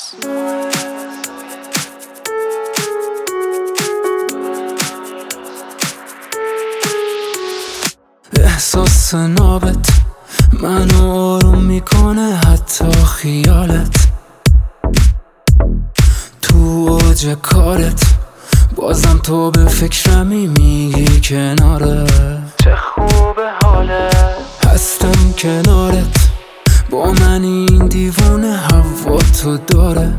احساس نابت منو آروم میکنه، حتی خیالت تو اوج کارت، بازم تو به فکرمی، میگی کناره چه خوبه حالت، هستم کنارت، با من این دیوونه هوا تو داره،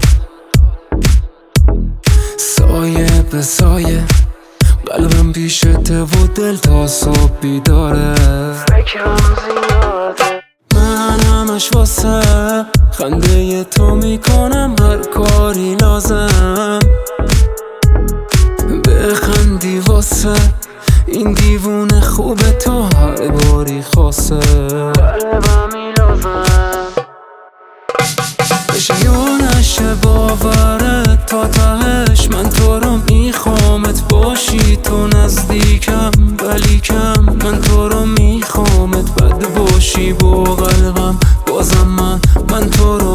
سایه به سایه قلبم پیشته و دل تا صبح بیداره، فکرم زیاده، من همش واسه خنده تو میکنم هر کاری لازم، بخندی واسه این دیوونه خوبه تو هر باری خواسته، قلبمی لازم بشه یا نشه باورت تا تهش، من تو رو میخوامت باشی تو نزدیکم، ولیکم من تو رو میخوامت بد باشی با قلبم، بازم من تو رو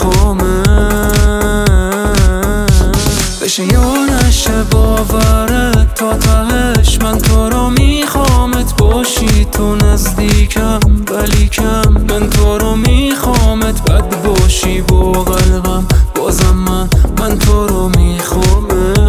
میخوامت بشه یا نشه باورت تا تهش، من تو رو میخوامت باشی تو نزدیکم، ولیکم من تو رو میخوامت بد باشی با قلبم، بازم من تو رو میخوامت.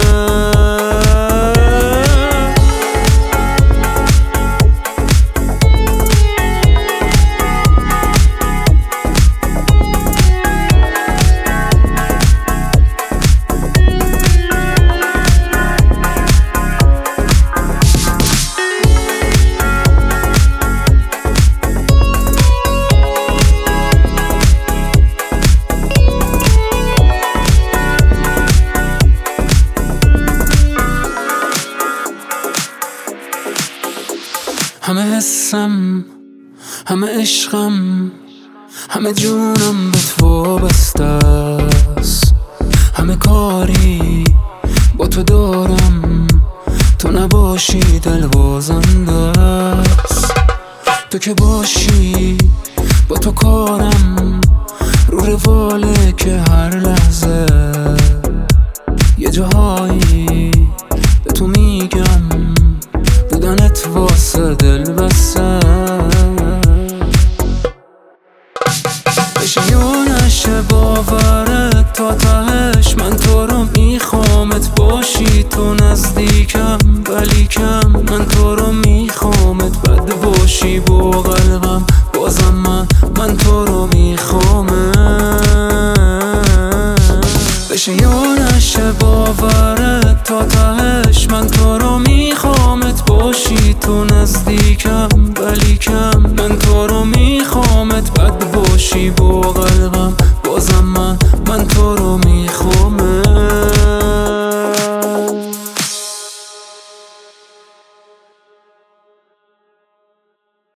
همه حسم، همه عشقم، همه جونم به تو وابسته است، همه کاری با تو دارم، تو نباشی دل بازنده است، تو که باشی با تو کارم رو رواله که هر لحظه یه جاهایی به تو میگم بودنت واسه دل بسته، بشه یا نشه باورت تا تهش، من تو رو میخوامت باشی تو نزدیکم، ولیکم من تو رو میخوامت بد باشی با قلبم، بازم من تو رو میخوامت بشه یا نشه باورت تا تهش، من تو رو میخوامت باشی تو نزدیکم، ولیکم من تو رو میخوامت بد باشی با قلبم.